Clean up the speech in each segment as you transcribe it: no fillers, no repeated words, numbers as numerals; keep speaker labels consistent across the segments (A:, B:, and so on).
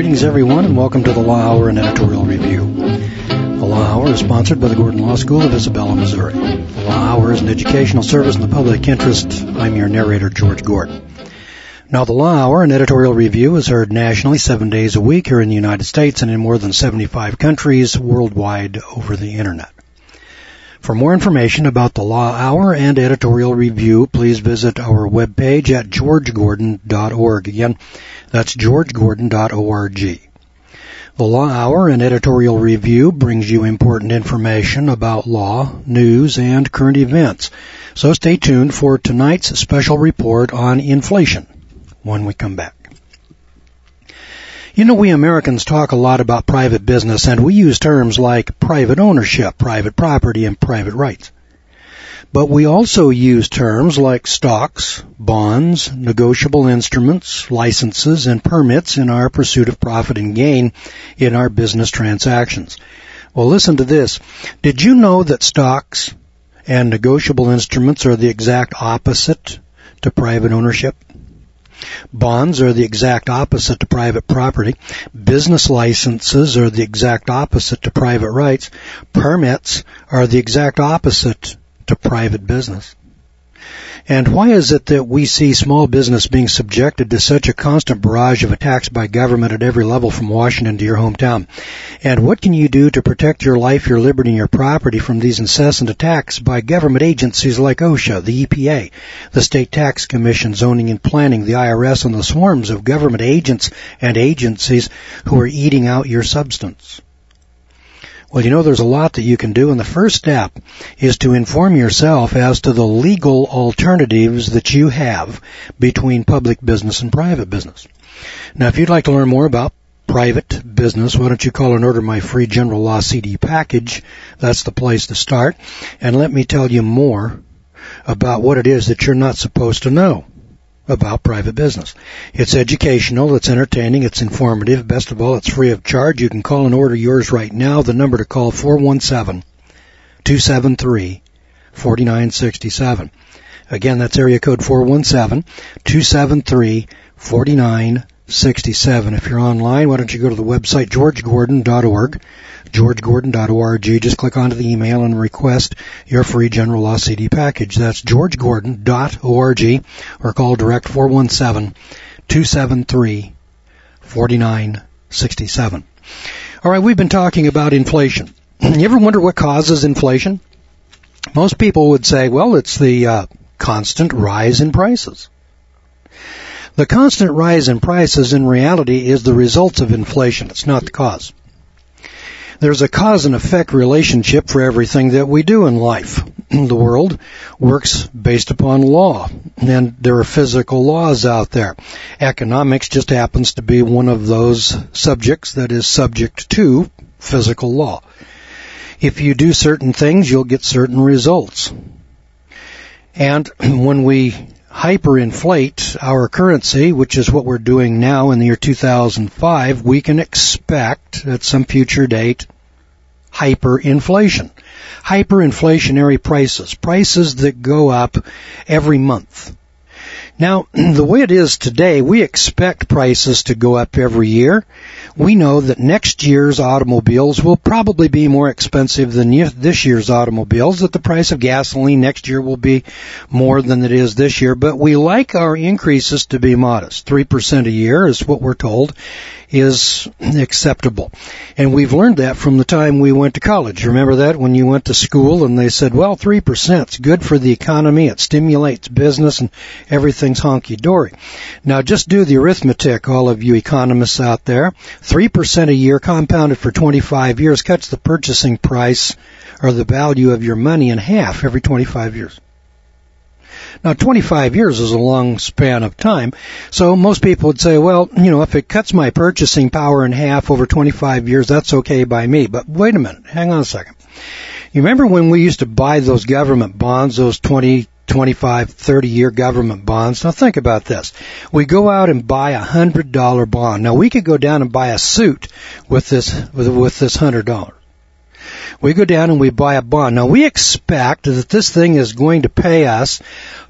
A: Greetings, everyone, and welcome to the Law Hour and Editorial Review. The Law Hour is sponsored by the Gordon Law School of Isabella, Missouri. The Law Hour is an educational service in the public interest. I'm your narrator, George Gordon. Now, the Law Hour and Editorial Review is heard nationally 7 days a week here in the United States and in more than 75 countries worldwide over the Internet. For more information about the Law Hour and Editorial Review, please visit our webpage at georgegordon.org. Again, that's georgegordon.org. The Law Hour and Editorial Review brings you important information about law, news, and current events. So stay tuned for tonight's special report on inflation when we come back. You know, we Americans talk a lot about private business, and we use terms like private ownership, private property, and private rights. But we also use terms like stocks, bonds, negotiable instruments, licenses, and permits in our pursuit of profit and gain in our business transactions. Well, listen to this. Did you know that stocks and negotiable instruments are the exact opposite to private ownership? Bonds are the exact opposite to private property. Business licenses are the exact opposite to private rights. Permits are the exact opposite to private business. And why is it that we see small business being subjected to such a constant barrage of attacks by government at every level from Washington to your hometown? And what can you do to protect your life, your liberty, and your property from these incessant attacks by government agencies like OSHA, the EPA, the State Tax Commission, Zoning and Planning, the IRS, and the swarms of government agents and agencies who are eating out your substance? Well, you know, there's a lot that you can do, and the first step is to inform yourself as to the legal alternatives that you have between public business and private business. Now, if you'd like to learn more about private business, why don't you call and order my free general law CD package? That's the place to start. And let me tell you more about what it is that you're not supposed to know about private business. It's educational, it's entertaining, it's informative. Best of all, it's free of charge. You can call and order yours right now. The number to call, 417-273-4967. Again, that's area code 417-273-4967. If you're online, why don't you go to the website georgegordon.org, georgegordon.org. Just click onto the email and request your free general law CD package. That's georgegordon.org, or call direct 417-273-4967. All right, we've been talking about inflation. You ever wonder what causes inflation? Most people would say, well, it's the constant rise in prices. The constant rise in prices in reality is the result of inflation. It's not the cause. There's a cause and effect relationship for everything that we do in life. The world works based upon law, and there are physical laws out there. Economics just happens to be one of those subjects that is subject to physical law. If you do certain things, you'll get certain results. And when we hyperinflate our currency, which is what we're doing now in the year 2005, we can expect at some future date hyperinflation. Hyperinflationary prices that go up every month. Now, the way it is today, we expect prices to go up every year. We know that next year's automobiles will probably be more expensive than this year's automobiles, that the price of gasoline next year will be more than it is this year, but we like our increases to be modest. 3% a year is what we're told is acceptable. And we've learned that from the time we went to college. Remember that when you went to school and they said, well, 3% is good for the economy, it stimulates business, and everything's honky-dory. Now, just do the arithmetic, all of you economists out there. 3% a year compounded for 25 years cuts the purchasing price or the value of your money in half every 25 years. Now, 25 years is a long span of time, so most people would say, well, you know, if it cuts my purchasing power in half over 25 years, that's okay by me. But wait a minute, hang on a second. You remember when we used to buy those government bonds, those 20, 25, 30-year government bonds? Now, think about this. We go out and buy a $100 bond. Now, we could go down and buy a suit with this $100. We go down and we buy a bond. Now, we expect that this thing is going to pay us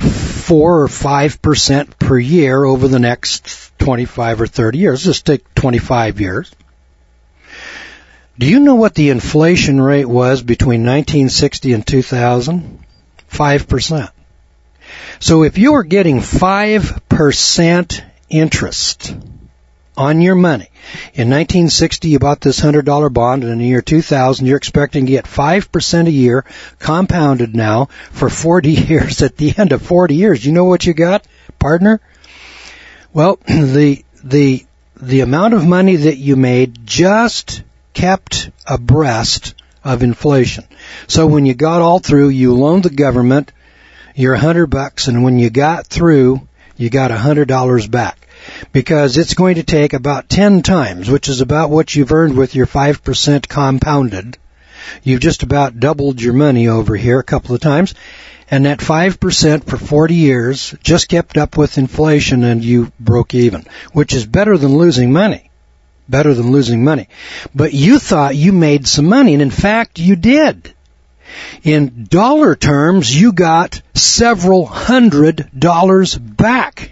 A: 4 or 5% per year over the next 25 or 30 years. Just take 25 years. Do you know what the inflation rate was between 1960 and 2000? 5%. So if you were getting 5% interest on your money, in 1960 you bought this $100 bond, and in the year 2000 you're expecting to get 5% a year, compounded now for 40 years. At the end of 40 years, you know what you got, partner? Well, the amount of money that you made just kept abreast of inflation. So when you got all through, you loaned the government your $100, and when you got through, you got $100 back. Because it's going to take about 10 times, which is about what you've earned with your 5% compounded. You've just about doubled your money over here a couple of times. And that 5% for 40 years just kept up with inflation, and you broke even, which is better than losing money. Better than losing money. But you thought you made some money, and in fact you did. In dollar terms, you got several $100 back.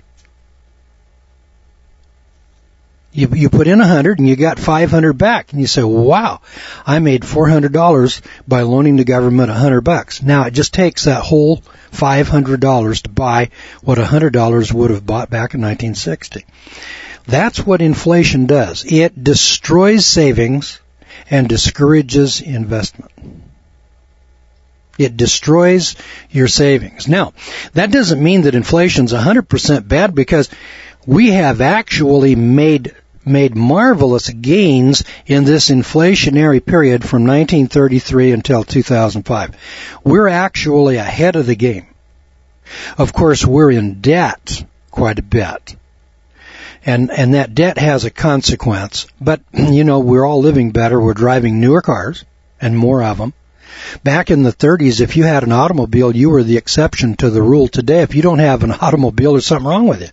A: You put in $100 and you got $500 back, and you say, wow, I made $400 by loaning the government $100. Now it just takes that whole $500 to buy what $100 would have bought back in 1960. That's what inflation does. It destroys savings and discourages investment. It destroys your savings. Now, that doesn't mean that inflation's 100% bad, because we have actually made marvelous gains in this inflationary period from 1933 until 2005. We're actually ahead of the game. Of course, we're in debt quite a bit. And that debt has a consequence. But, we're all living better. We're driving newer cars, and more of them. Back in the 30s, if you had an automobile, you were the exception to the rule. Today, if you don't have an automobile, there's something wrong with you.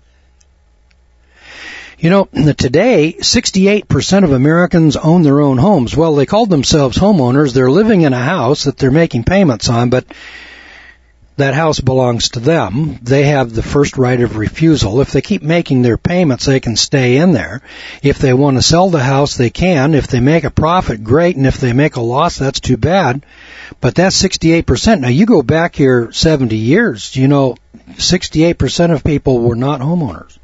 A: Today, 68% of Americans own their own homes. Well, they call themselves homeowners. They're living in a house that they're making payments on, but that house belongs to them. They have the first right of refusal. If they keep making their payments, they can stay in there. If they want to sell the house, they can. If they make a profit, great. And if they make a loss, that's too bad. But that's 68%. Now, you go back here 70 years, 68% of people were not homeowners.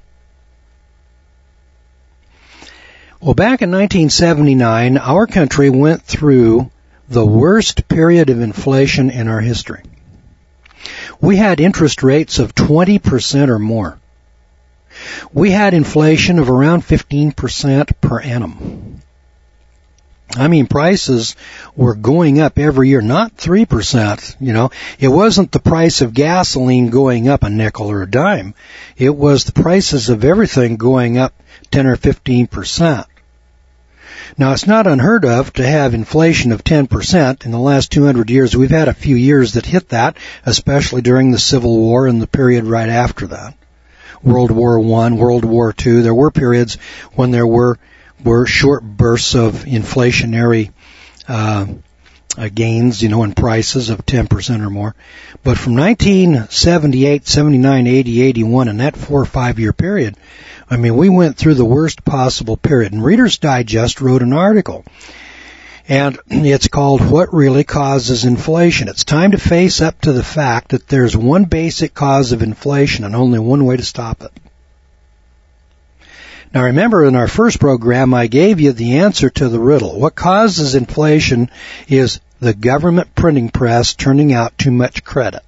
A: Well, back in 1979, our country went through the worst period of inflation in our history. We had interest rates of 20% or more. We had inflation of around 15% per annum. I mean, prices were going up every year, not 3%, It wasn't the price of gasoline going up a nickel or a dime. It was the prices of everything going up 10 or 15%. Now, it's not unheard of to have inflation of 10%. In the last 200 years, we've had a few years that hit that, especially during the Civil War and the period right after that. World War I, World War II, there were periods when there were short bursts of inflationary gains, in prices of 10% or more. But from 1978, 79, 80, 81, and that 4 or 5 year period, we went through the worst possible period. And Reader's Digest wrote an article, and it's called What Really Causes Inflation? It's time to face up to the fact that there's one basic cause of inflation and only one way to stop it. Now, remember, in our first program, I gave you the answer to the riddle. What causes inflation is the government printing press turning out too much credit.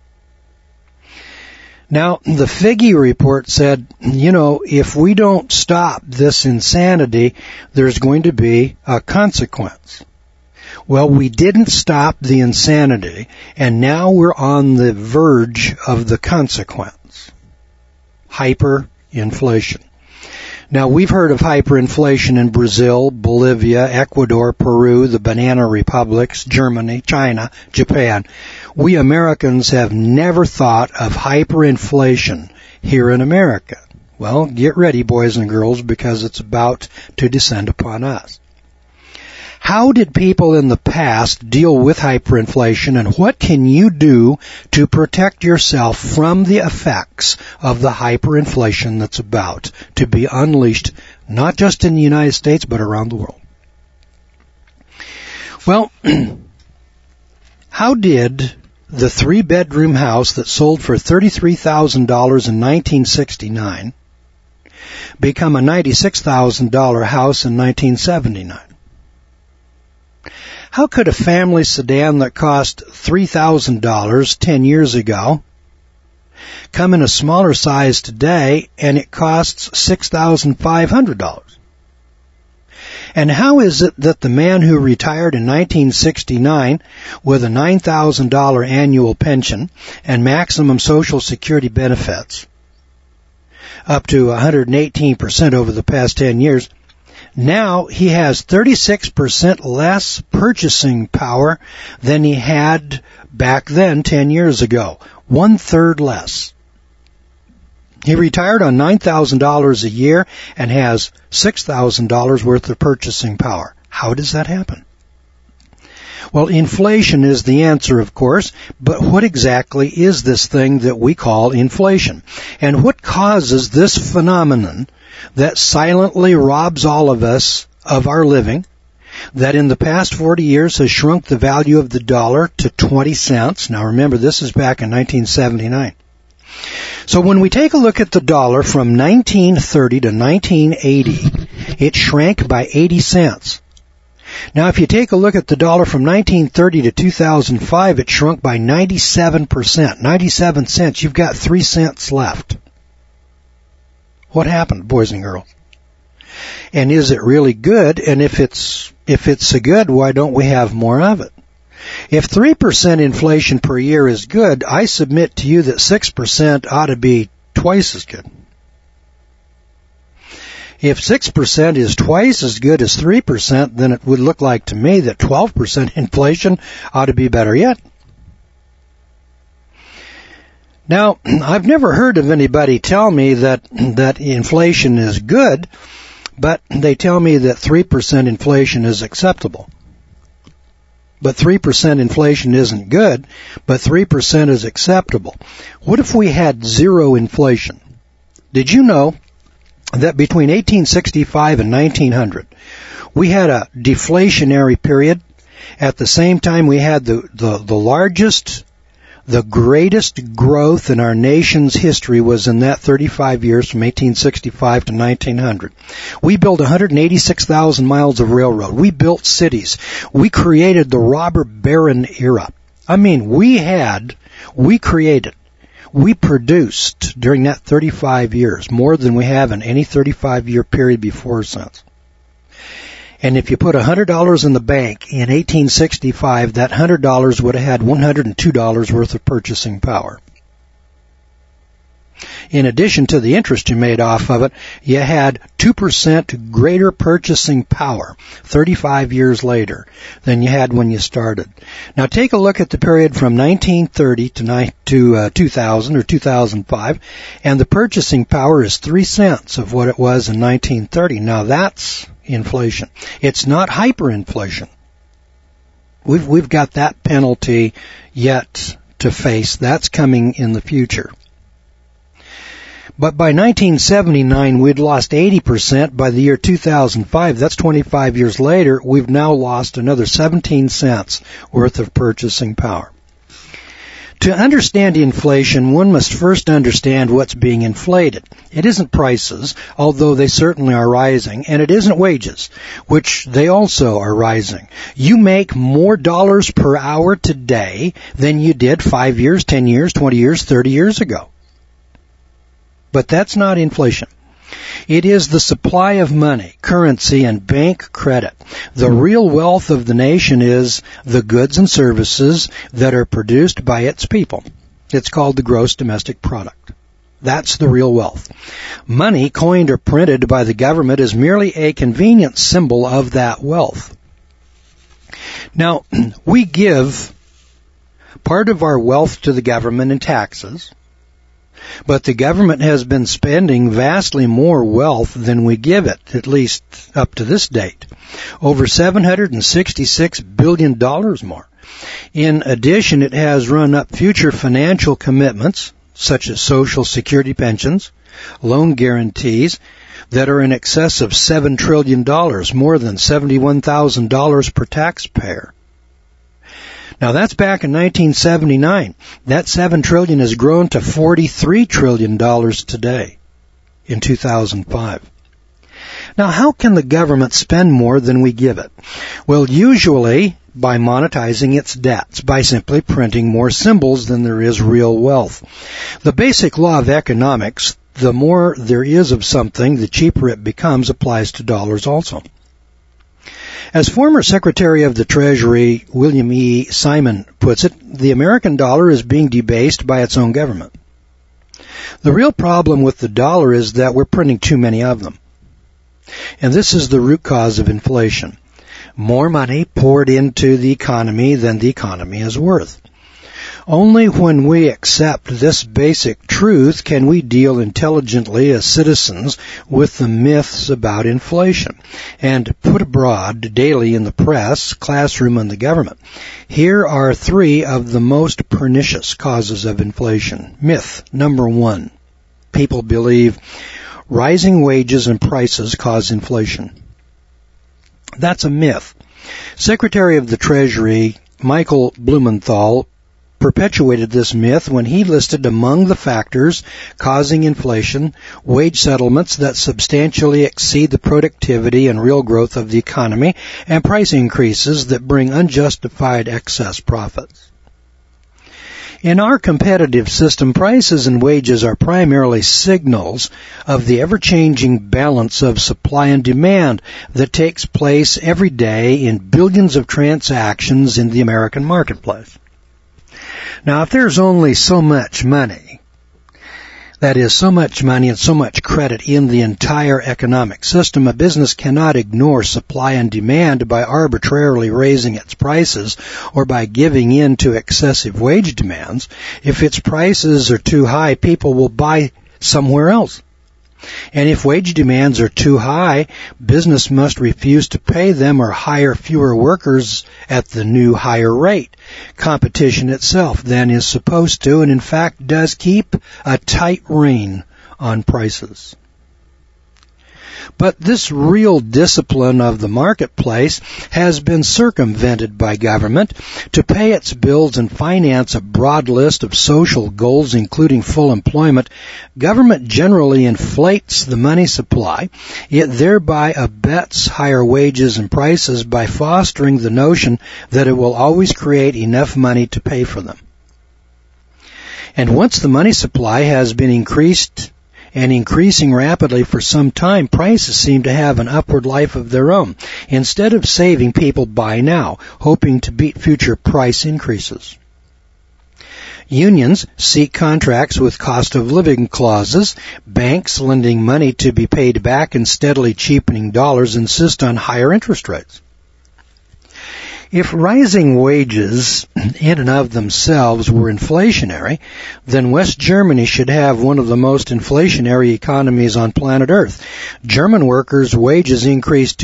A: Now, the Figge report said, if we don't stop this insanity, there's going to be a consequence. Well, we didn't stop the insanity, and now we're on the verge of the consequence. Hyperinflation. Now, we've heard of hyperinflation in Brazil, Bolivia, Ecuador, Peru, the banana republics, Germany, China, Japan. We Americans have never thought of hyperinflation here in America. Well, get ready, boys and girls, because it's about to descend upon us. How did people in the past deal with hyperinflation, and what can you do to protect yourself from the effects of the hyperinflation that's about to be unleashed, not just in the United States, but around the world? Well, how did the 3-bedroom house that sold for $33,000 in 1969 become a $96,000 house in 1979? How could a family sedan that cost $3,000 10 years ago come in a smaller size today and it costs $6,500? And how is it that the man who retired in 1969 with a $9,000 annual pension and maximum Social Security benefits, up to 118% over the past 10 years, now he has 36% less purchasing power than he had back then 10 years ago? 1/3 less. He retired on $9,000 a year and has $6,000 worth of purchasing power. How does that happen? Well, inflation is the answer, of course, but what exactly is this thing that we call inflation? And what causes this phenomenon that silently robs all of us of our living, that in the past 40 years has shrunk the value of the dollar to 20 cents? Now remember, this is back in 1979. So when we take a look at the dollar from 1930 to 1980, it shrank by 80 cents. Now if you take a look at the dollar from 1930 to 2005, it shrunk by 97%, 97 cents. You've got 3 cents left. What happened, boys and girls? And is it really good? And if it's so good, why don't we have more of it? If 3% inflation per year is good, I submit to you that 6% ought to be twice as good. If 6% is twice as good as 3%, then it would look like to me that 12% inflation ought to be better yet. Now, I've never heard of anybody tell me that inflation is good, but they tell me that 3% inflation is acceptable. But 3% inflation isn't good, but 3% is acceptable. What if we had zero inflation? Did you know that between 1865 and 1900, we had a deflationary period? At the same time, we had the largest, the greatest growth in our nation's history was in that 35 years from 1865 to 1900. We built 186,000 miles of railroad. We built cities. We created the robber baron era. I mean, we produced during that 35 years more than we have in any 35-year period before or since. And if you put $100 in the bank in 1865, that $100 would have had $102 worth of purchasing power. In addition to the interest you made off of it, you had 2% greater purchasing power 35 years later than you had when you started. Now take a look at the period from 1930 to 2000 or 2005, and the purchasing power is 3 cents of what it was in 1930. Now that's inflation. It's not hyperinflation. We've got that penalty yet to face. That's coming in the future. But by 1979, we'd lost 80%. By the year 2005, that's 25 years later, we've now lost another 17 cents worth of purchasing power. To understand inflation, one must first understand what's being inflated. It isn't prices, although they certainly are rising, and it isn't wages, which they also are rising. You make more dollars per hour today than you did 5 years, 10 years, 20 years, 30 years ago. But that's not inflation. It is the supply of money, currency, and bank credit. The real wealth of the nation is the goods and services that are produced by its people. It's called the gross domestic product. That's the real wealth. Money coined or printed by the government is merely a convenient symbol of that wealth. Now, we give part of our wealth to the government in taxes. But the government has been spending vastly more wealth than we give it, at least up to this date. Over $766 billion more. In addition, it has run up future financial commitments, such as Social Security pensions, loan guarantees, that are in excess of $7 trillion, more than $71,000 per taxpayer. Now that's back in 1979. That $7 trillion has grown to $43 trillion today in 2005. Now how can the government spend more than we give it? Well, usually by monetizing its debts, by simply printing more symbols than there is real wealth. The basic law of economics, the more there is of something, the cheaper it becomes, applies to dollars also. As former Secretary of the Treasury William E. Simon puts it, the American dollar is being debased by its own government. The real problem with the dollar is that we're printing too many of them. And this is the root cause of inflation. More money poured into the economy than the economy is worth. Only when we accept this basic truth can we deal intelligently as citizens with the myths about inflation and put abroad daily in the press, classroom, and the government. Here are 3 of the most pernicious causes of inflation. Myth number 1. People believe rising wages and prices cause inflation. That's a myth. Secretary of the Treasury Michael Blumenthal perpetuated this myth when he listed among the factors causing inflation wage settlements that substantially exceed the productivity and real growth of the economy and price increases that bring unjustified excess profits. In our competitive system, prices and wages are primarily signals of the ever-changing balance of supply and demand that takes place every day in billions of transactions in the American marketplace. Now, if there's only so much money, that is, so much money and so much credit in the entire economic system, a business cannot ignore supply and demand by arbitrarily raising its prices or by giving in to excessive wage demands. If its prices are too high, people will buy somewhere else. And if wage demands are too high, business must refuse to pay them or hire fewer workers at the new higher rate. Competition itself then is supposed to, and in fact does, keep a tight rein on prices. But this real discipline of the marketplace has been circumvented by government to pay its bills and finance a broad list of social goals, including full employment. Government generally inflates the money supply. It thereby abets higher wages and prices by fostering the notion that it will always create enough money to pay for them. And once the money supply has been increased and increasing rapidly for some time, prices seem to have an upward life of their own. Instead of saving, people buy now, hoping to beat future price increases. Unions seek contracts with cost of living clauses. Banks lending money to be paid back and steadily cheapening dollars insist on higher interest rates. If rising wages in and of themselves were inflationary, then West Germany should have one of the most inflationary economies on planet Earth. German workers' wages increased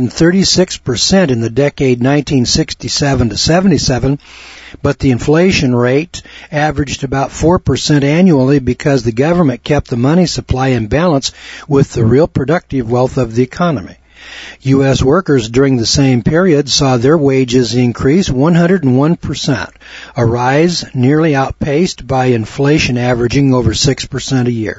A: 236% in the decade 1967 to 77, but the inflation rate averaged about 4% annually because the government kept the money supply in balance with the real productive wealth of the economy. U.S. workers during the same period saw their wages increase 101%, a rise nearly outpaced by inflation averaging over 6% a year.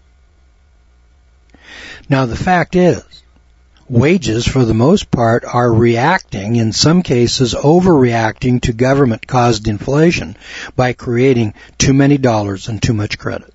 A: Now, the fact is, wages for the most part are reacting, in some cases overreacting, to government-caused inflation by creating too many dollars and too much credit.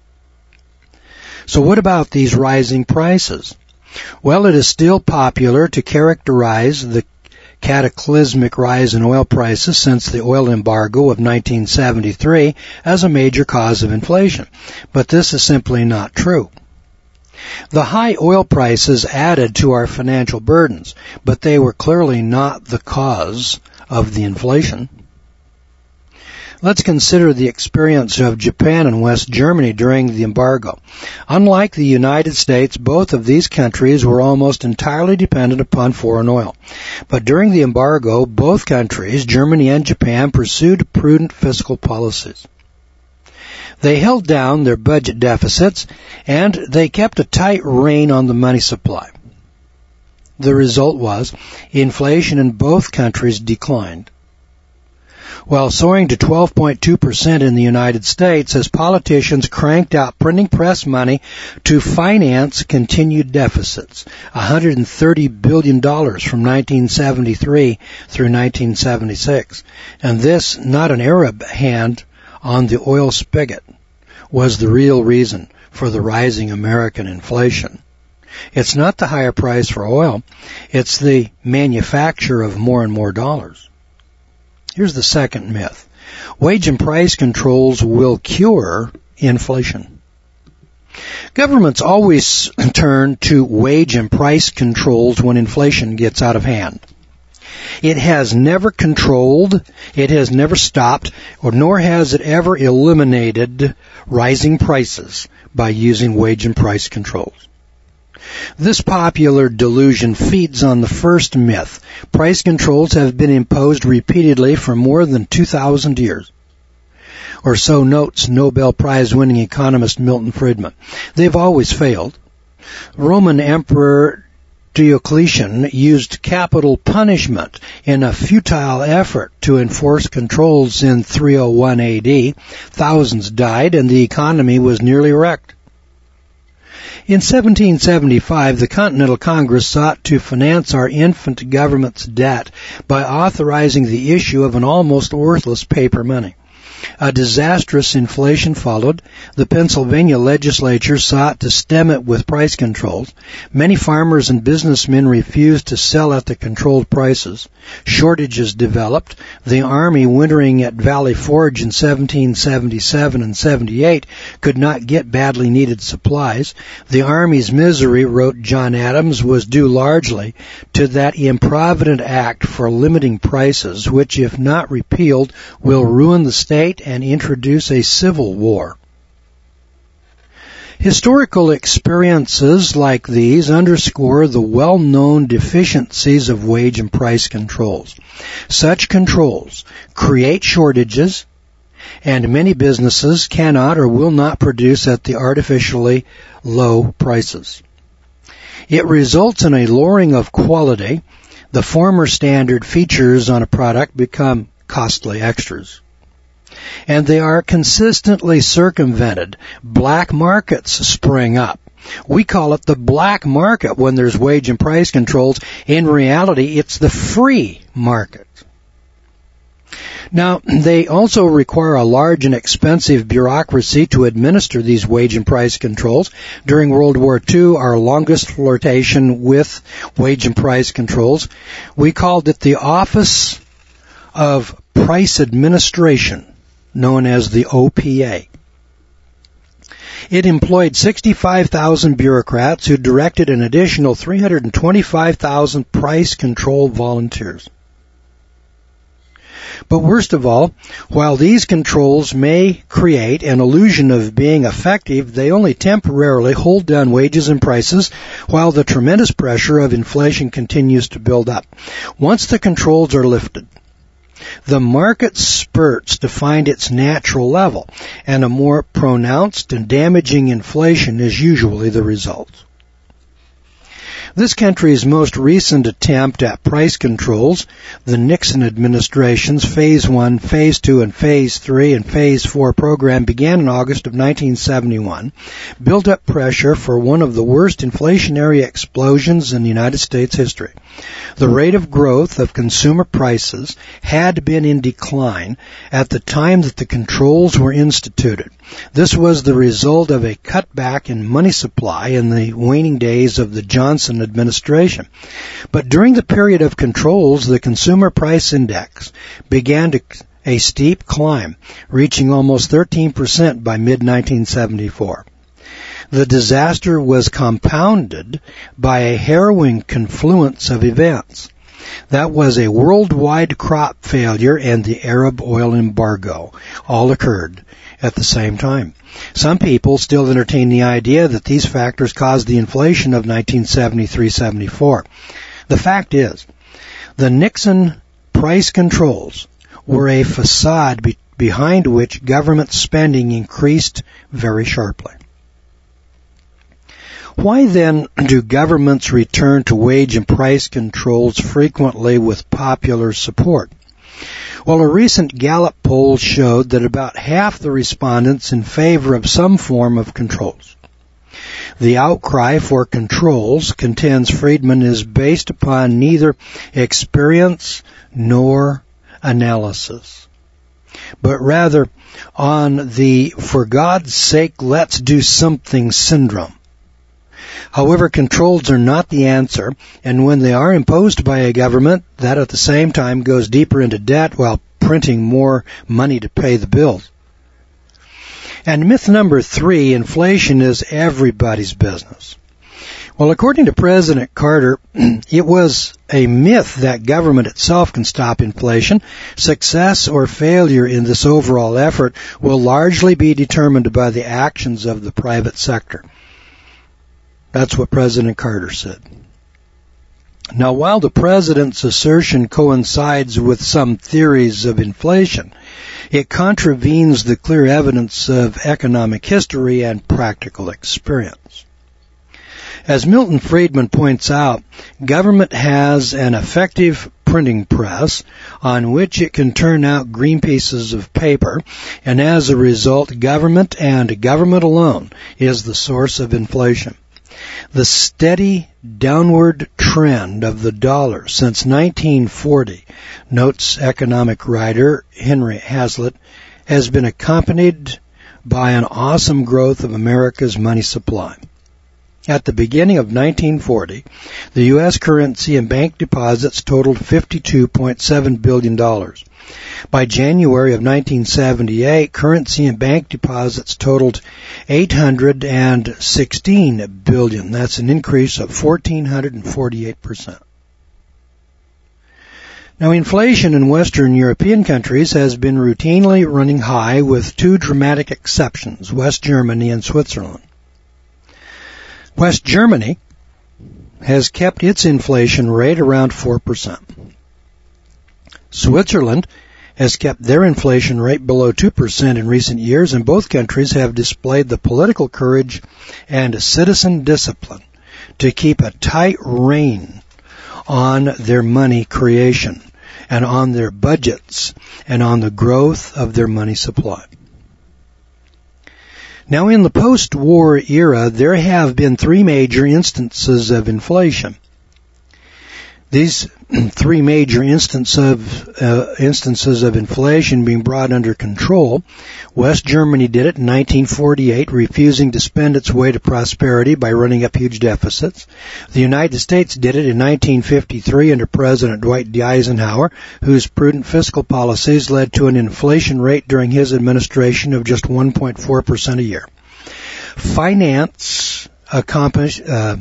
A: So what about these rising prices? Well, it is still popular to characterize the cataclysmic rise in oil prices since the oil embargo of 1973 as a major cause of inflation. But this is simply not true. The high oil prices added to our financial burdens, but they were clearly not the cause of the inflation. Let's consider the experience of Japan and West Germany during the embargo. Unlike the United States, both of these countries were almost entirely dependent upon foreign oil. But during the embargo, both countries, Germany and Japan, pursued prudent fiscal policies. They held down their budget deficits, and they kept a tight rein on the money supply. The result was inflation in both countries declined, while soaring to 12.2% in the United States as politicians cranked out printing press money to finance continued deficits, $130 billion from 1973 through 1976. And this, not an Arab hand on the oil spigot, was the real reason for the rising American inflation. It's not the higher price for oil, it's the manufacture of more and more dollars. Here's the second myth. Wage and price controls will cure inflation. Governments always turn to wage and price controls when inflation gets out of hand. It has never controlled, it has never stopped, nor has it ever eliminated rising prices by using wage and price controls. This popular delusion feeds on the first myth. Price controls have been imposed repeatedly for more than 2,000 years. Or so notes Nobel Prize-winning economist Milton Friedman. They've always failed. Roman Emperor Diocletian used capital punishment in a futile effort to enforce controls in 301 AD. Thousands died and the economy was nearly wrecked. In 1775, the Continental Congress sought to finance our infant government's debt by authorizing the issue of an almost worthless paper money. A disastrous inflation followed. The Pennsylvania legislature sought to stem it with price controls. Many farmers and businessmen refused to sell at the controlled prices. Shortages developed. The Army, wintering at Valley Forge in 1777 and 78, could not get badly needed supplies. The Army's misery, wrote John Adams, was due largely to that improvident act for limiting prices, which, if not repealed, will ruin the state and introduce a civil war. Historical experiences like these underscore the well-known deficiencies of wage and price controls. Such controls create shortages, and many businesses cannot or will not produce at the artificially low prices. It results in a lowering of quality. The former standard features on a product become costly extras. And they are consistently circumvented. Black markets spring up. We call it the black market when there's wage and price controls. In reality, it's the free market. Now, they also require a large and expensive bureaucracy to administer these wage and price controls. During World War II, our longest flirtation with wage and price controls, we called it the Office of Price Administration, known as the OPA. It employed 65,000 bureaucrats who directed an additional 325,000 price control volunteers. But worst of all, while these controls may create an illusion of being effective, they only temporarily hold down wages and prices while the tremendous pressure of inflation continues to build up. Once the controls are lifted, the market spurts to find its natural level, and a more pronounced and damaging inflation is usually the result. This country's most recent attempt at price controls, the Nixon administration's Phase 1, Phase 2, and Phase 3 and Phase 4 program began in August of 1971, built up pressure for one of the worst inflationary explosions in United States history. The rate of growth of consumer prices had been in decline at the time that the controls were instituted. This was the result of a cutback in money supply in the waning days of the Johnson administration. But during the period of controls, the consumer price index began a steep climb, reaching almost 13% by mid-1974. The disaster was compounded by a harrowing confluence of events. That was a worldwide crop failure and the Arab oil embargo. All occurred at the same time. Some people still entertain the idea that these factors caused the inflation of 1973-74. The fact is, the Nixon price controls were a facade behind which government spending increased very sharply. Why then do governments return to wage and price controls frequently with popular support? Well, a recent Gallup poll showed that about half the respondents in favor of some form of controls. The outcry for controls, contends Friedman, is based upon neither experience nor analysis, but rather on the "for God's sake, let's do something" syndrome. However, controls are not the answer, and when they are imposed by a government, that at the same time goes deeper into debt while printing more money to pay the bills. And myth number 3, inflation is everybody's business. Well, according to President Carter, it was a myth that government itself can stop inflation. Success or failure in this overall effort will largely be determined by the actions of the private sector. That's what President Carter said. Now, while the president's assertion coincides with some theories of inflation, it contravenes the clear evidence of economic history and practical experience. As Milton Friedman points out, government has an effective printing press on which it can turn out green pieces of paper, and as a result, government and government alone is the source of inflation. The steady downward trend of the dollar since 1940, notes economic writer Henry Hazlitt, has been accompanied by an awesome growth of America's money supply. At the beginning of 1940, the U.S. currency and bank deposits totaled $52.7 billion. By January of 1978, currency and bank deposits totaled $816 billion. That's an increase of 1,448%. Now, inflation in Western European countries has been routinely running high, with two dramatic exceptions, West Germany and Switzerland. West Germany has kept its inflation rate around 4%. Switzerland has kept their inflation rate below 2% in recent years, and both countries have displayed the political courage and citizen discipline to keep a tight rein on their money creation and on their budgets and on the growth of their money supply. Now, in the post-war era, there have been three major instances of inflation. These three major instances of inflation being brought under control. West Germany did it in 1948, refusing to spend its way to prosperity by running up huge deficits. The United States did it in 1953 under President Dwight D. Eisenhower, whose prudent fiscal policies led to an inflation rate during his administration of just 1.4% a year. France accomplished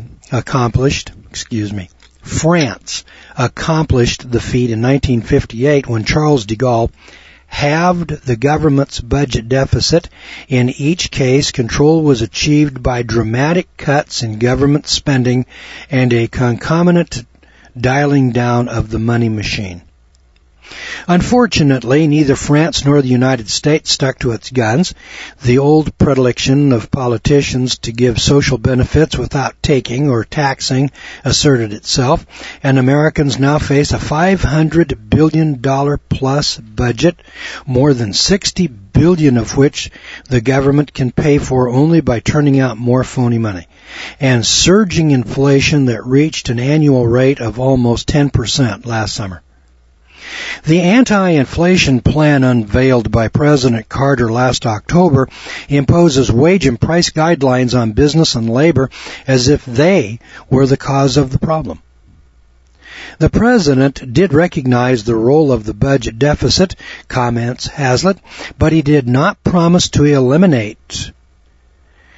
A: the feat in 1958 when Charles de Gaulle halved the government's budget deficit. In each case, control was achieved by dramatic cuts in government spending and a concomitant dialing down of the money machine. Unfortunately, neither France nor the United States stuck to its guns. The old predilection of politicians to give social benefits without taking or taxing asserted itself, and Americans now face a $500 billion plus budget, more than $60 billion of which the government can pay for only by turning out more phony money, and surging inflation that reached an annual rate of almost 10% last summer. The anti-inflation plan unveiled by President Carter last October imposes wage and price guidelines on business and labor as if they were the cause of the problem. The president did recognize the role of the budget deficit, comments Hazlitt, but he did not promise to eliminate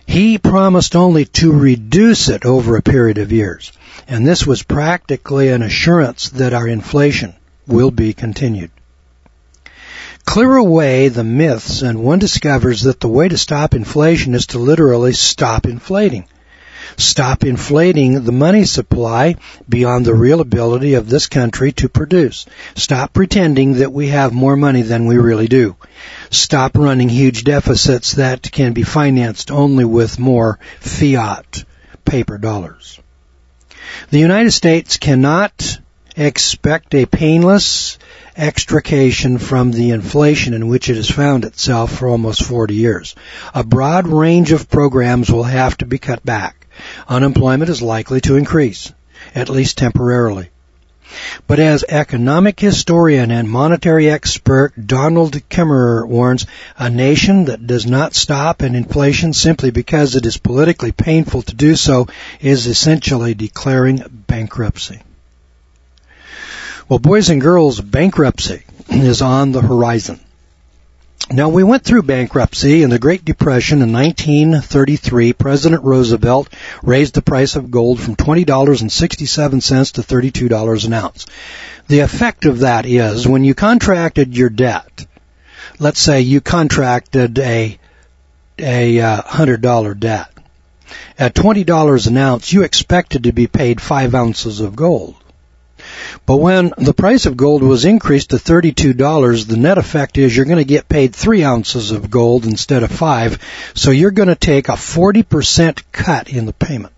A: He promised only to reduce it over a period of years, and this was practically an assurance that our inflation will be continued. Clear away the myths, and one discovers that the way to stop inflation is to literally stop inflating. Stop inflating the money supply beyond the real ability of this country to produce. Stop pretending that we have more money than we really do. Stop running huge deficits that can be financed only with more fiat paper dollars. The United States cannot expect a painless extrication from the inflation in which it has found itself for almost 40 years. A broad range of programs will have to be cut back. Unemployment is likely to increase, at least temporarily. But as economic historian and monetary expert Donald Kemmerer warns, a nation that does not stop an inflation simply because it is politically painful to do so is essentially declaring bankruptcy. Well, boys and girls, bankruptcy is on the horizon. Now, we went through bankruptcy in the Great Depression in 1933. President Roosevelt raised the price of gold from $20.67 to $32 an ounce. The effect of that is when you contracted your debt, let's say you contracted a $100 debt. At $20 an ounce, you expected to be paid 5 ounces of gold. But when the price of gold was increased to $32, the net effect is you're going to get paid 3 ounces of gold instead of 5, so you're going to take a 40% cut in the payment.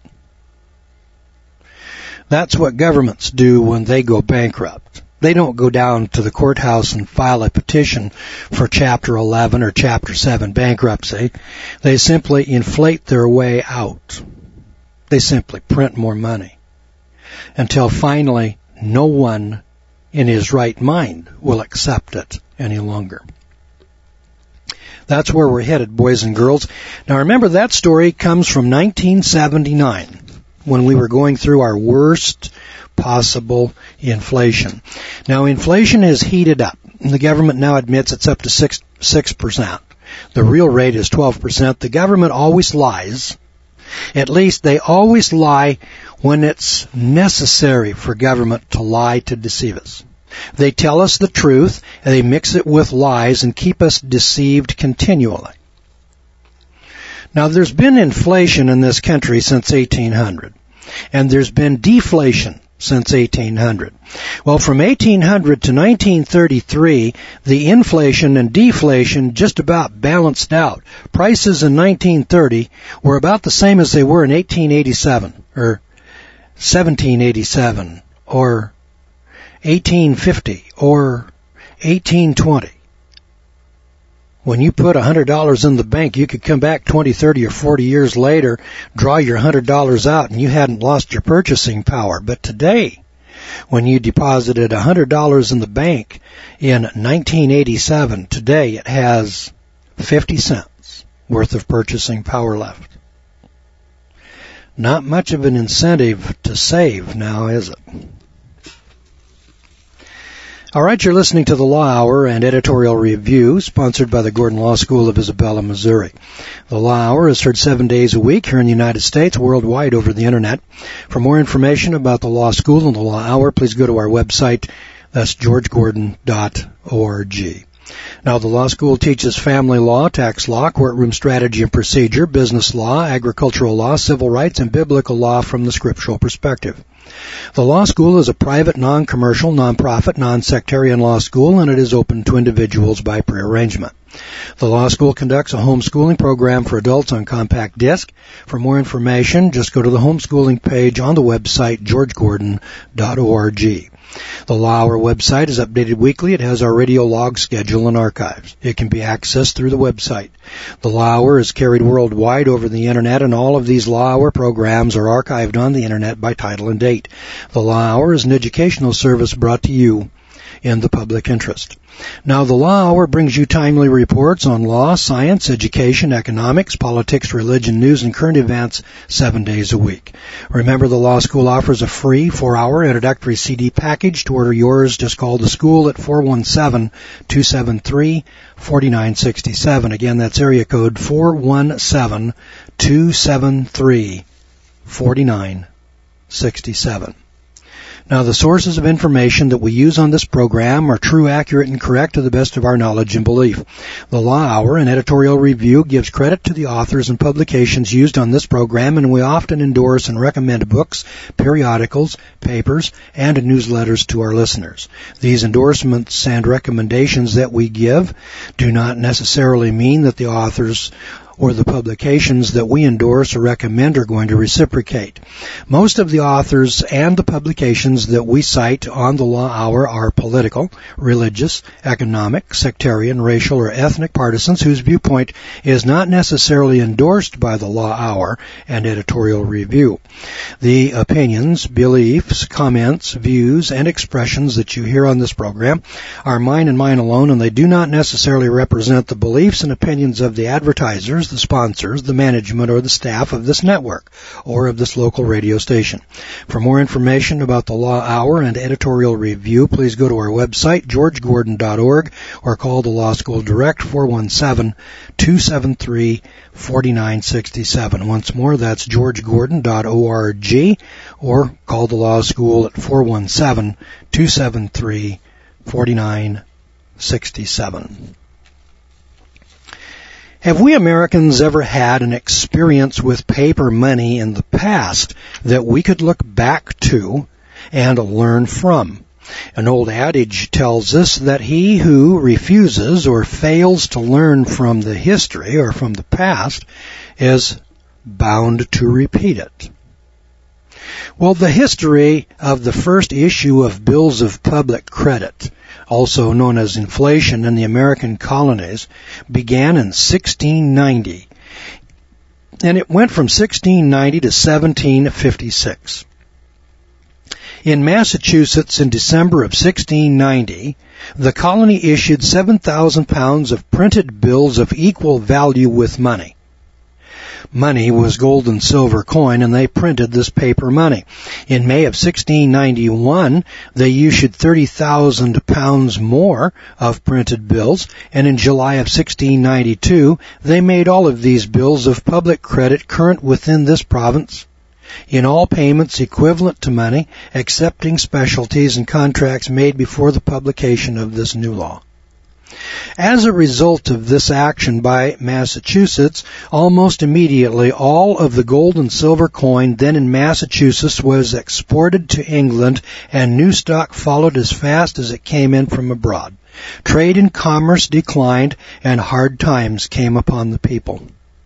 A: That's what governments do when they go bankrupt. They don't go down to the courthouse and file a petition for Chapter 11 or Chapter 7 bankruptcy. They simply inflate their way out. They simply print more money until finally no one in his right mind will accept it any longer. That's where we're headed, boys and girls. Now remember, that story comes from 1979, when we were going through our worst possible inflation. Now inflation has heated up. The government now admits it's up to 6%. The real rate is 12%. The government always lies. At least they always lie when it's necessary for government to lie to deceive us. They tell us the truth, and they mix it with lies and keep us deceived continually. Now, there's been inflation in this country since 1800, and there's been deflation since 1800. Well, from 1800 to 1933, the inflation and deflation just about balanced out. Prices in 1930 were about the same as they were in 1887, or 1787, or 1850, or 1820. When you put $100 in the bank, you could come back 20, 30, or 40 years later, draw your $100 out, and you hadn't lost your purchasing power. But today, when you deposited $100 in the bank in 1987, today it has 50 cents worth of purchasing power left. Not much of an incentive to save now, is it? All right, you're listening to the Law Hour and Editorial Review, sponsored by the Gordon Law School of Isabella, Missouri. The Law Hour is heard 7 days a week here in the United States, worldwide over the Internet. For more information about the Law School and the Law Hour, please go to our website. That's georgegordon.org. Now, the law school teaches family law, tax law, courtroom strategy and procedure, business law, agricultural law, civil rights, and biblical law from the scriptural perspective. The law school is a private, non-commercial, non-profit, non-sectarian law school, and it is open to individuals by prearrangement. The law school conducts a homeschooling program for adults on compact disc. For more information, just go to the homeschooling page on the website, georgegordon.org. The Law Hour website is updated weekly. It has our radio log schedule and archives. It can be accessed through the website. The Law Hour is carried worldwide over the Internet, and all of these Law Hour programs are archived on the Internet by title and date. The Law Hour is an educational service brought to you in the public interest. Now, the Law Hour brings you timely reports on law, science, education, economics, politics, religion, news, and current events 7 days a week. Remember, the Law School offers a free 4-hour introductory CD package. To order yours, just call the school at 417-273-4967. Again, that's area code 417-273-4967. Now, the sources of information that we use on this program are true, accurate, and correct to the best of our knowledge and belief. The Law Hour and editorial review gives credit to the authors and publications used on this program, and we often endorse and recommend books, periodicals, papers, and newsletters to our listeners. These endorsements and recommendations that we give do not necessarily mean that the authors or the publications that we endorse or recommend are going to reciprocate. Most of the authors and the publications that we cite on the Law Hour are political, religious, economic, sectarian, racial, or ethnic partisans whose viewpoint is not necessarily endorsed by the Law Hour and editorial review. The opinions, beliefs, comments, views, and expressions that you hear on this program are mine and mine alone, and they do not necessarily represent the beliefs and opinions of the advertisers, the sponsors, the management, or the staff of this network or of this local radio station. For more information about the Law Hour and editorial review, please go to our website, georgegordon.org, or call the Law School Direct, 417-273-4967. Once more, that's georgegordon.org, or call the Law School at 417-273-4967. Have we Americans ever had an experience with paper money in the past that we could look back to and learn from? An old adage tells us that he who refuses or fails to learn from the history or from the past is bound to repeat it. Well, the history of the first issue of bills of public credit, also known as inflation in the American colonies, began in 1690, and it went from 1690 to 1756. In Massachusetts, in December of 1690, the colony issued 7,000 pounds of printed bills of equal value with money. Money was gold and silver coin, and they printed this paper money. In May of 1691, they issued 30,000 pounds more of printed bills, and in July of 1692, they made all of these bills of public credit current within this province in all payments equivalent to money, excepting specialties and contracts made before the publication of this new law. As a result of this action by Massachusetts, almost immediately all of the gold and silver coin then in Massachusetts was exported to England, and new stock followed as fast as it came in from abroad. Trade and commerce declined, and hard times came upon the people.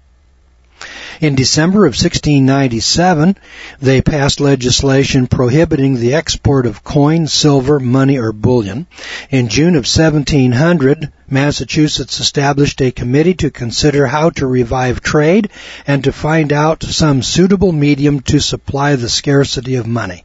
A: In December of 1697, they passed legislation prohibiting the export of coin, silver, money, or bullion. In June of 1700, Massachusetts established a committee to consider how to revive trade and to find out some suitable medium to supply the scarcity of money.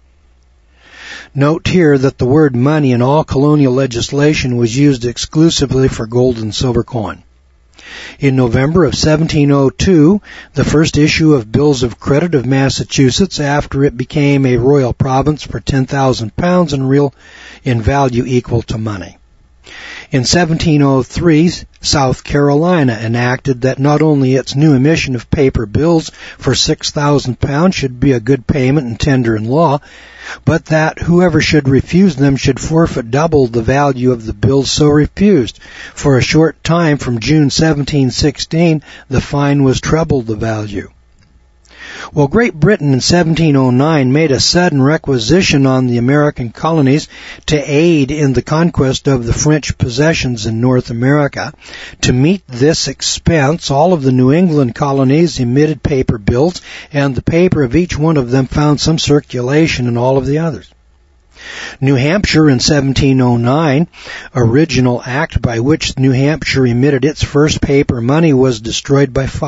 A: Note here that the word money in all colonial legislation was used exclusively for gold and silver coin. In November of 1702, the first issue of bills of credit of Massachusetts, after it became a royal province, for 10,000 pounds in value equal to money. In 1703, South Carolina enacted that not only its new emission of paper bills for 6,000 pounds should be a good payment and tender in law, but that whoever should refuse them should forfeit double the value of the bills so refused. For a short time, from June 1716, the fine was treble the value. Well, Great Britain in 1709 made a sudden requisition on the American colonies to aid in the conquest of the French possessions in North America. To meet this expense, all of the New England colonies emitted paper bills, and the paper of each one of them found some circulation in all of the others. New Hampshire in 1709, original act by which New Hampshire emitted its first paper money, was destroyed by fire.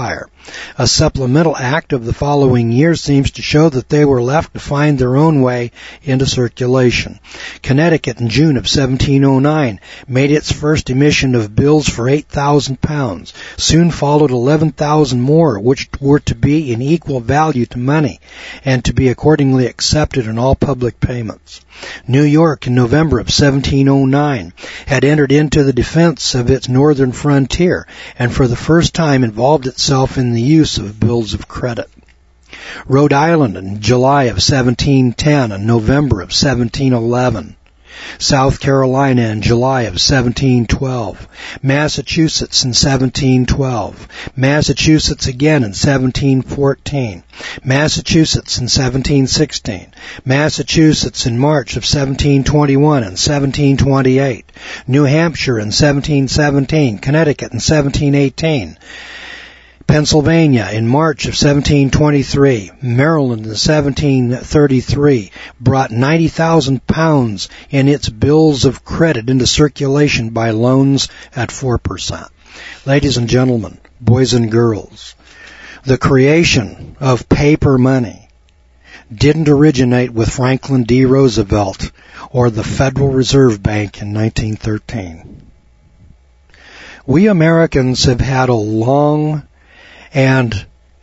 A: A supplemental act of the following year seems to show that they were left to find their own way into circulation. Connecticut in June of 1709 made its first emission of bills for 8,000 pounds. Soon followed 11,000 more, which were to be in equal value to money and to be accordingly accepted in all public payments. New York in November of 1709 had entered into the defense of its northern frontier and for the first time involved itself in the use of bills of credit. Rhode Island in July of 1710 and November of 1711. South Carolina in July of 1712, Massachusetts in 1712, Massachusetts again in 1714, Massachusetts in 1716, Massachusetts in March of 1721 and 1728, New Hampshire in 1717, Connecticut in 1718, Pennsylvania in March of 1723, Maryland in 1733 brought 90,000 pounds in its bills of credit into circulation by loans at 4%. Ladies and gentlemen, boys and girls, the creation of paper money didn't originate with Franklin D. Roosevelt or the Federal Reserve Bank in 1913. We Americans have had a long and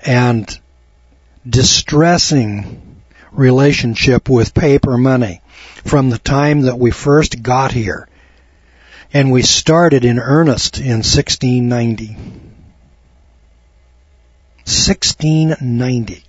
A: distressing relationship with paper money from the time that we first got here. And we started in earnest in 1690. 1690.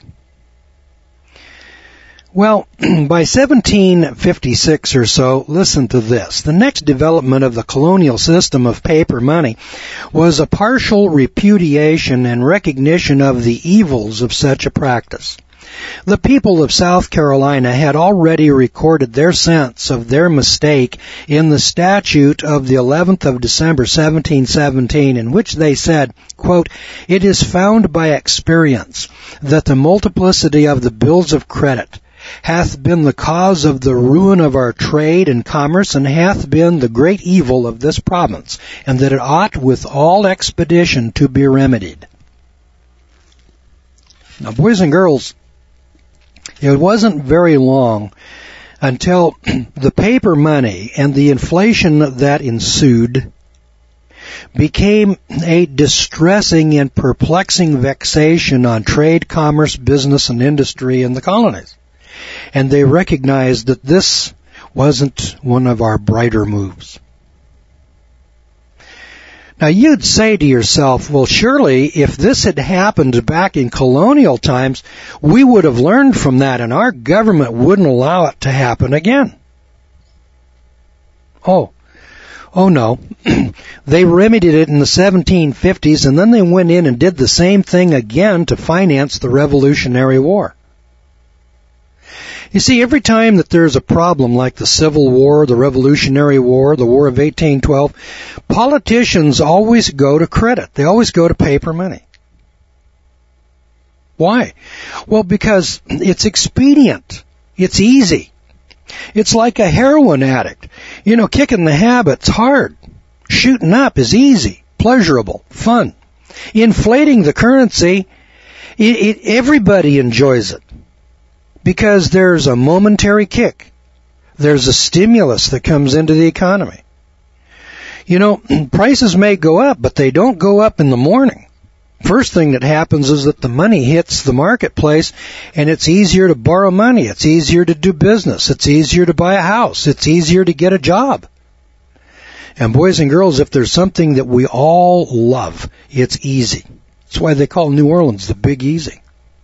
A: Well, by 1756 or so, listen to this. The next development of the colonial system of paper money was a partial repudiation and recognition of the evils of such a practice. The people of South Carolina had already recorded their sense of their mistake in the statute of the 11th of December 1717, in which they said, quote, "It is found by experience that the multiplicity of the bills of credit hath been the cause of the ruin of our trade and commerce, and hath been the great evil of this province, and that it ought with all expedition to be remedied." Now, boys and girls, it wasn't very long until the paper money and the inflation that ensued became a distressing and perplexing vexation on trade, commerce, business, and industry in the colonies. And they recognized that this wasn't one of our brighter moves. Now you'd say to yourself, well, surely if this had happened back in colonial times, we would have learned from that and our government wouldn't allow it to happen again. Oh no. They remedied it in the 1750s and then they went in and did the same thing again to finance the Revolutionary War. You see, every time that there's a problem like the Civil War, the Revolutionary War, the War of 1812, politicians always go to credit. They always go to paper money. Why? Well, because it's expedient. It's easy. It's like a heroin addict. You know, kicking the habit's hard. Shooting up is easy, pleasurable, fun. Inflating the currency, everybody enjoys it. Because there's a momentary kick. There's a stimulus that comes into the economy. You know, prices may go up, but they don't go up in the morning. First thing that happens is that the money hits the marketplace, and it's easier to borrow money. It's easier to do business. It's easier to buy a house. It's easier to get a job. And boys and girls, if there's something that we all love, it's easy. That's why they call New Orleans the Big Easy.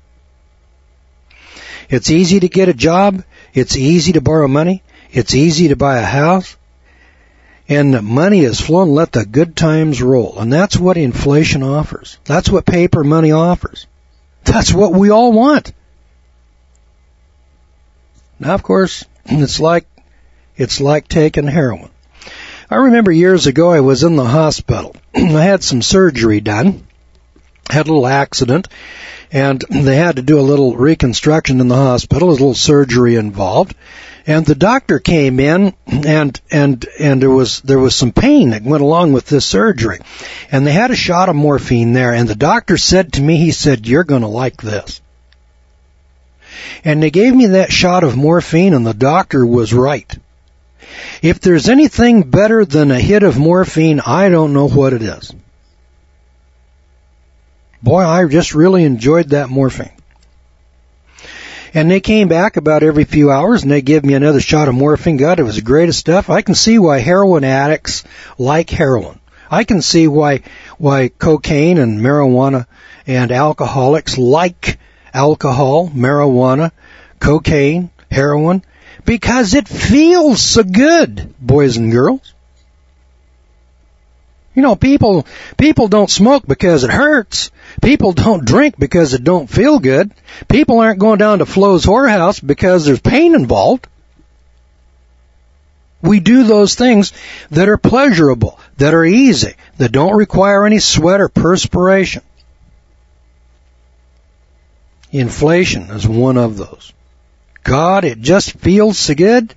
A: It's easy to get a job. It's easy to borrow money. It's easy to buy a house. And the money is flowing. Let the good times roll. And that's what inflation offers. That's what paper money offers. That's what we all want. Now, of course, it's like taking heroin. I remember years ago I was in the hospital. I had some surgery done. Had a little accident. And they had to do a little reconstruction in the hospital, a little surgery involved. And the doctor came in, and there was some pain that went along with this surgery. And they had a shot of morphine there, and the doctor said to me, he said, "You're going to like this." And they gave me that shot of morphine, and the doctor was right. If there's anything better than a hit of morphine, I don't know what it is. Boy, I just really enjoyed that morphine. And they came back about every few hours, and they gave me another shot of morphine. God, it was the greatest stuff. I can see why heroin addicts like heroin. I can see why cocaine and marijuana and alcoholics like alcohol, marijuana, cocaine, heroin, because it feels so good, boys and girls. You know, people don't smoke because it hurts. People don't drink because it don't feel good. People aren't going down to Flo's whorehouse because there's pain involved. We do those things that are pleasurable, that are easy, that don't require any sweat or perspiration. Inflation is one of those. God, it just feels so good.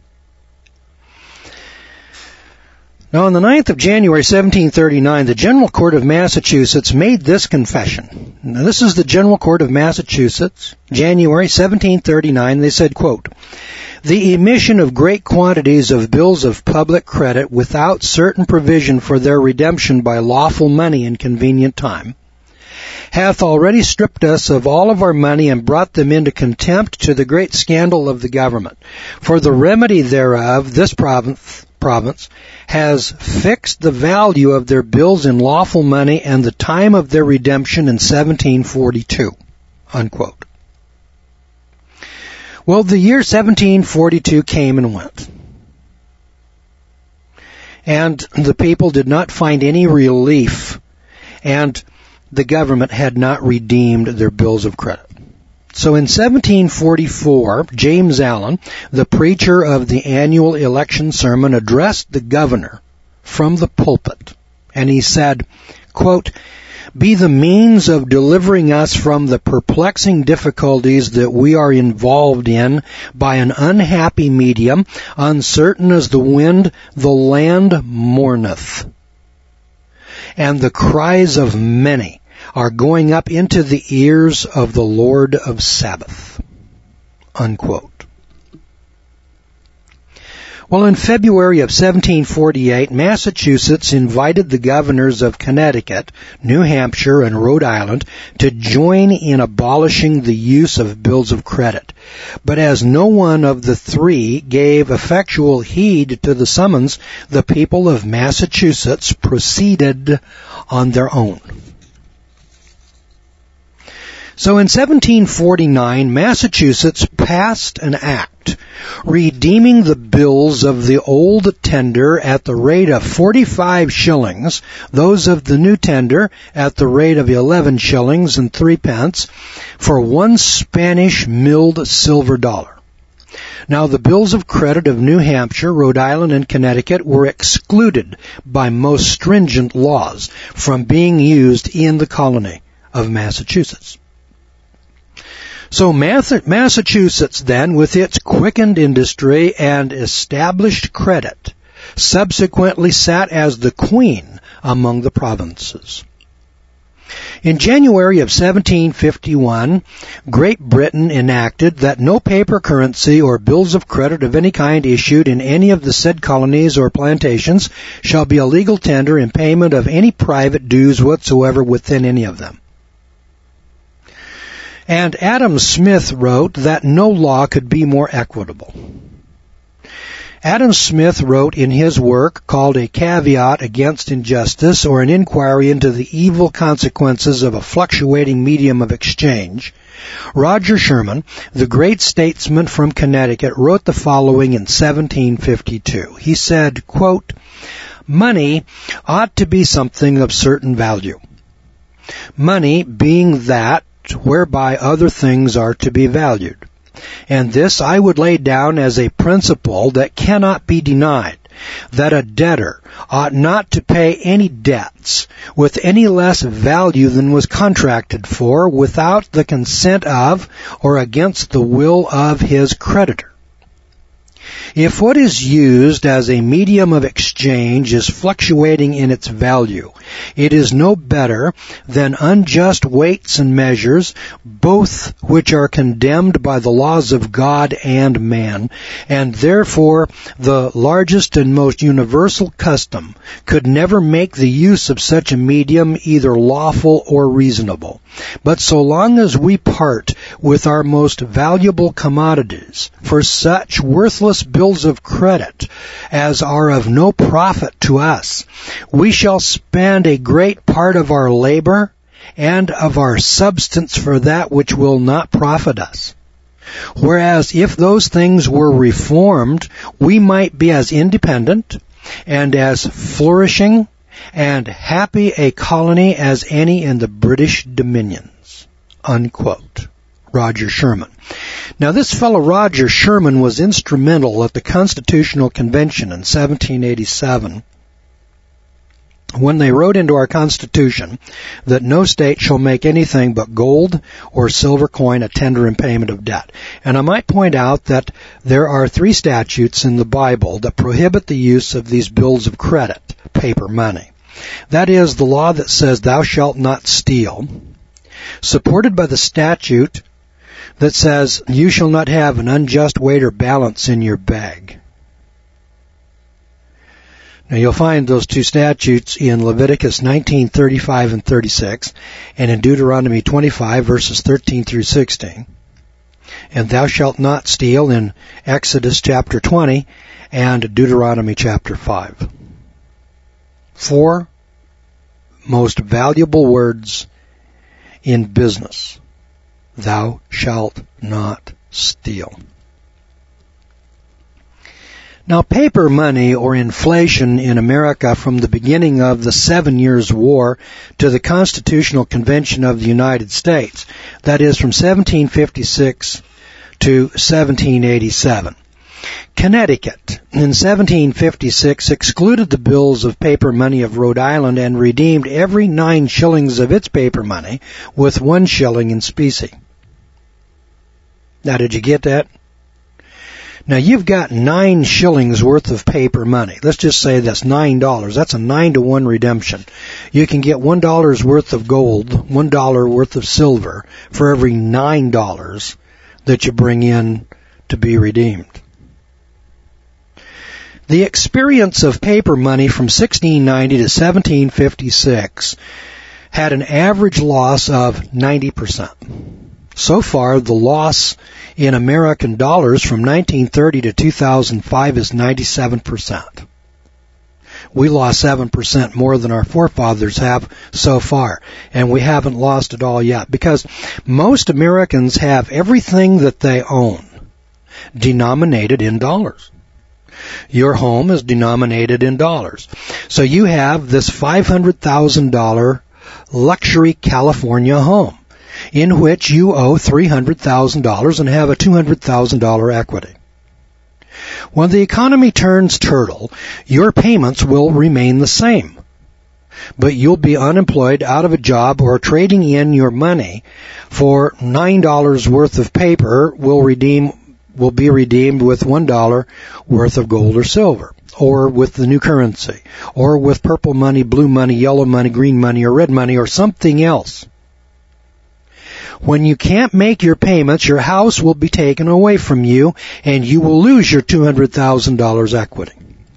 A: Now, on the 9th of January, 1739, the General Court of Massachusetts made this confession. Now, this is the General Court of Massachusetts, January 1739. They said, quote, "The emission of great quantities of bills of public credit without certain provision for their redemption by lawful money in convenient time hath already stripped us of all of our money and brought them into contempt to the great scandal of the government. For the remedy thereof, this province has fixed the value of their bills in lawful money and the time of their redemption in 1742. Unquote. Well, the year 1742 came and went. And the people did not find any relief, and the government had not redeemed their bills of credit. So in 1744, James Allen, the preacher of the annual election sermon, addressed the governor from the pulpit, and he said, quote, "Be the means of delivering us from the perplexing difficulties that we are involved in by an unhappy medium, uncertain as the wind, the land mourneth. And the cries of many are going up into the ears of the Lord of Sabaoth." Unquote. Well, in February of 1748, Massachusetts invited the governors of Connecticut, New Hampshire, and Rhode Island to join in abolishing the use of bills of credit. But as no one of the three gave effectual heed to the summons, the people of Massachusetts proceeded on their own. So in 1749, Massachusetts passed an act redeeming the bills of the old tender at the rate of 45 shillings, those of the new tender at the rate of 11 shillings and 3 pence, for one Spanish milled silver dollar. Now, the bills of credit of New Hampshire, Rhode Island, and Connecticut were excluded by most stringent laws from being used in the colony of Massachusetts. So Massachusetts then, with its quickened industry and established credit, subsequently sat as the queen among the provinces. In January of 1751, Great Britain enacted that no paper currency or bills of credit of any kind issued in any of the said colonies or plantations shall be a legal tender in payment of any private dues whatsoever within any of them. And Adam Smith wrote that no law could be more equitable. Adam Smith wrote in his work called A Caveat Against Injustice, or an inquiry into the evil consequences of a fluctuating medium of exchange. Roger Sherman, the great statesman from Connecticut, wrote the following in 1752. He said, quote, "Money ought to be something of certain value. Money being that whereby other things are to be valued. And this I would lay down as a principle that cannot be denied, that a debtor ought not to pay any debts with any less value than was contracted for without the consent of or against the will of his creditor. If what is used as a medium of exchange is fluctuating in its value, it is no better than unjust weights and measures, both which are condemned by the laws of God and man, and therefore the largest and most universal custom could never make the use of such a medium either lawful or reasonable. But so long as we part with our most valuable commodities for such worthless bills of credit as are of no profit to us, we shall spend a great part of our labor and of our substance for that which will not profit us. Whereas if those things were reformed, we might be as independent and as flourishing and happy a colony as any in the British dominions." Unquote. Roger Sherman. Now, this fellow Roger Sherman was instrumental at the Constitutional Convention in 1787 when they wrote into our Constitution that no state shall make anything but gold or silver coin a tender in payment of debt. And I might point out that there are 3 statutes in the Bible that prohibit the use of these bills of credit, paper money. That is the law that says thou shalt not steal, supported by the statute that says you shall not have an unjust weight or balance in your bag. Now you'll find those 2 statutes in Leviticus 19:35 and 36, and in Deuteronomy 25 verses 13 through 16. And thou shalt not steal in Exodus chapter 20 and Deuteronomy chapter 5. 4 most valuable words in business. Thou shalt not steal. Now, paper money or inflation in America from the beginning of the 7 Years' War to the Constitutional Convention of the United States, that is from 1756 to 1787. Connecticut, in 1756, excluded the bills of paper money of Rhode Island and redeemed every 9 shillings of its paper money with 1 shilling in specie. Now, did you get that? Now, you've got 9 shillings worth of paper money. Let's just say that's $9. That's a 9-to-1 redemption. You can get $1 worth of gold, $1 worth of silver for every $9 that you bring in to be redeemed. The experience of paper money from 1690 to 1756 had an average loss of 90%. So far, the loss in American dollars from 1930 to 2005 is 97%. We lost 7% more than our forefathers have so far, and we haven't lost it all yet, because most Americans have everything that they own denominated in dollars. Your home is denominated in dollars. So you have this $500,000 luxury California home in which you owe $300,000 and have a $200,000 equity. When the economy turns turtle, your payments will remain the same, but you'll be unemployed, out of a job, or trading in your money for $9 worth of paper will be redeemed with $1 worth of gold or silver, or with the new currency, or with purple money, blue money, yellow money, green money, or red money, or something else. When you can't make your payments, your house will be taken away from you, and you will lose your $200,000 equity.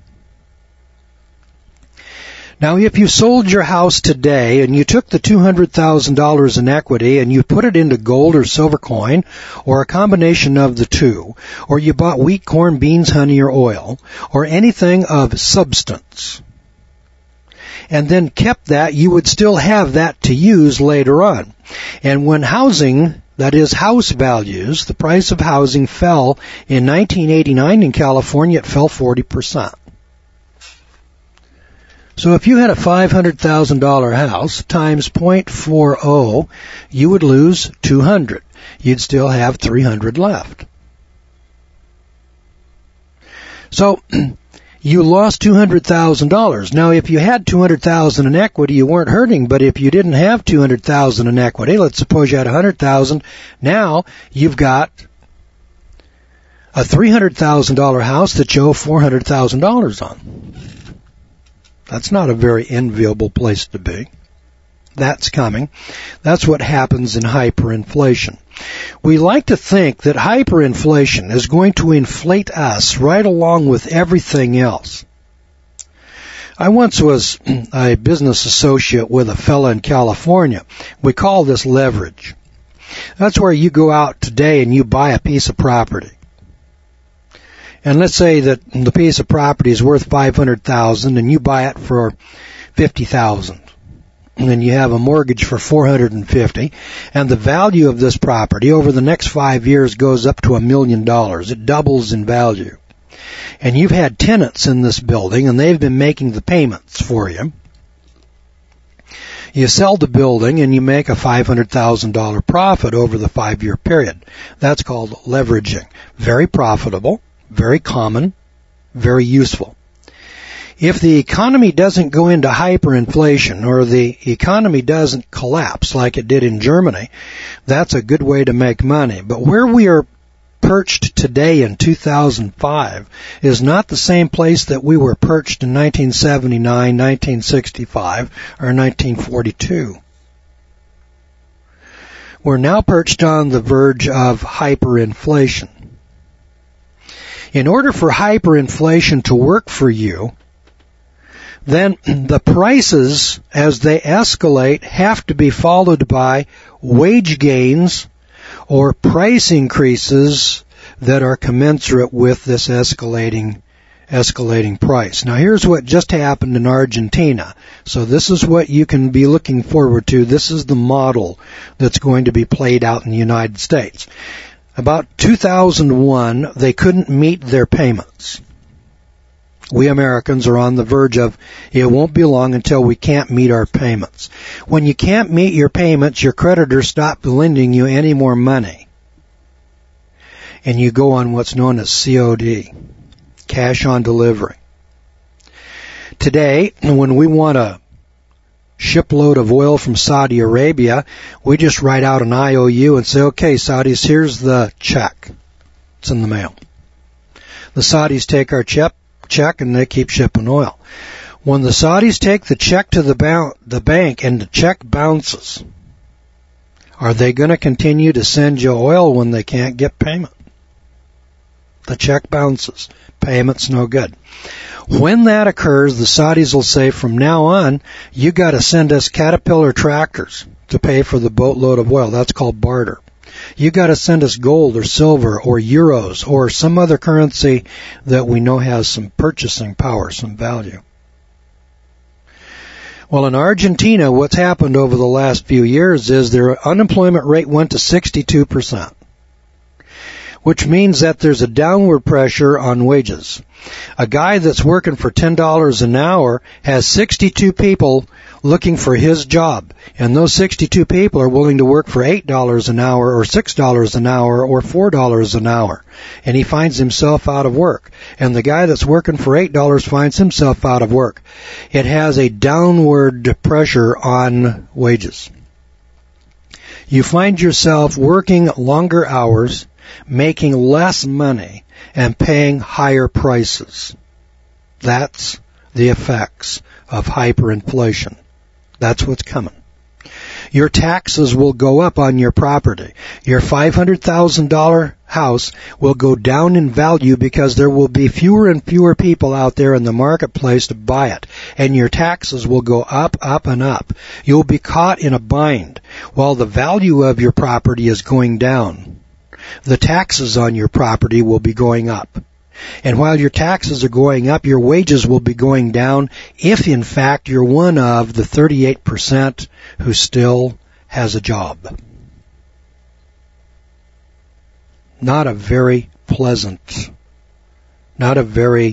A: Now, if you sold your house today and you took the $200,000 in equity and you put it into gold or silver coin, or a combination of the two, or you bought wheat, corn, beans, honey, or oil, or anything of substance, and then kept that, you would still have that to use later on. And when housing, that is house values, the price of housing fell in 1989 in California, it fell 40%. So if you had a $500,000 house times 0.40, you would lose 200. You'd still have 300 left. So you lost $200,000. Now, if you had $200,000 in equity, you weren't hurting, but if you didn't have $200,000 in equity, let's suppose you had $100,000, now you've got a $300,000 house that you owe $400,000 on. That's not a very enviable place to be. That's coming. That's what happens in hyperinflation. We like to think that hyperinflation is going to inflate us right along with everything else. I once was a business associate with a fella in California. We call this leverage. That's where you go out today and you buy a piece of property. And let's say that the piece of property is worth $500,000 and you buy it for $50,000. And then you have a mortgage for $450,000, and the value of this property over the next 5 years goes up to $1 million. It doubles in value. And you've had tenants in this building, and they've been making the payments for you. You sell the building, and you make a $500,000 profit over the 5-year period. That's called leveraging. Very profitable, very common, very useful. If the economy doesn't go into hyperinflation or the economy doesn't collapse like it did in Germany, that's a good way to make money. But where we are perched today in 2005 is not the same place that we were perched in 1979, 1965, or 1942. We're now perched on the verge of hyperinflation. In order for hyperinflation to work for you, then the prices, as they escalate, have to be followed by wage gains or price increases that are commensurate with this escalating price. Now, here's what just happened in Argentina. So this is what you can be looking forward to. This is the model that's going to be played out in the United States. About 2001, they couldn't meet their payments. We Americans are on the verge of, it won't be long until we can't meet our payments. When you can't meet your payments, your creditors stop lending you any more money. And you go on what's known as COD, cash on delivery. Today, when we want a shipload of oil from Saudi Arabia, we just write out an IOU and say, okay, Saudis, here's the check. It's in the mail. The Saudis take our check and they keep shipping oil. When the Saudis take the check to the bank and the check bounces, are they going to continue to send you oil when they can't get payment? The check bounces. Payment's no good. When that occurs, the Saudis will say, from now on, you got to send us Caterpillar tractors to pay for the boatload of oil. That's called barter. You got to send us gold or silver or euros or some other currency that we know has some purchasing power, some value. Well, in Argentina, what's happened over the last few years is their unemployment rate went to 62%, which means that there's a downward pressure on wages. A guy that's working for $10 an hour has 62 people looking for his job, and those 62 people are willing to work for $8 an hour or $6 an hour or $4 an hour, and he finds himself out of work. And the guy that's working for $8 finds himself out of work. It has a downward pressure on wages. You find yourself working longer hours, making less money, and paying higher prices. That's the effects of hyperinflation. That's what's coming. Your taxes will go up on your property. Your $500,000 house will go down in value because there will be fewer and fewer people out there in the marketplace to buy it. And your taxes will go up, up, and up. You'll be caught in a bind while the value of your property is going down. The taxes on your property will be going up. And while your taxes are going up, your wages will be going down if, in fact, you're one of the 38% who still has a job. Not a very pleasant, not a very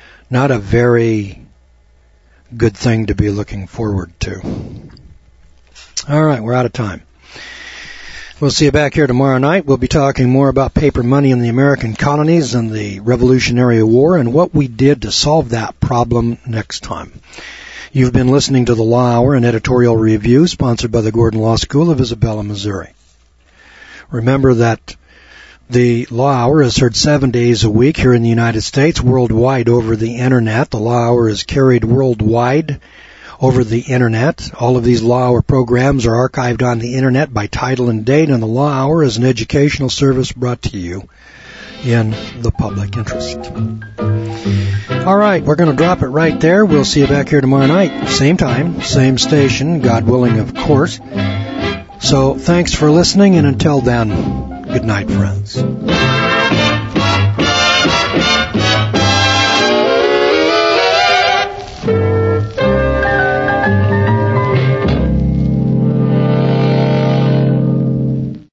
A: good thing to be looking forward to. All right, we're out of time. We'll see you back here tomorrow night. We'll be talking more about paper money in the American colonies and the Revolutionary War and what we did to solve that problem next time. You've been listening to the Law Hour, an editorial review sponsored by the Gordon Law School of Isabella, Missouri. Remember that the Law Hour is heard 7 days a week here in the United States, worldwide over the Internet. The Law Hour is carried worldwide over the Internet. All of these Law Hour programs are archived on the Internet by title and date, and the Law Hour is an educational service brought to you in the public interest. All right, we're going to drop it right there. We'll see you back here tomorrow night. Same time, same station, God willing, of course. So thanks for listening, and until then, good night, friends.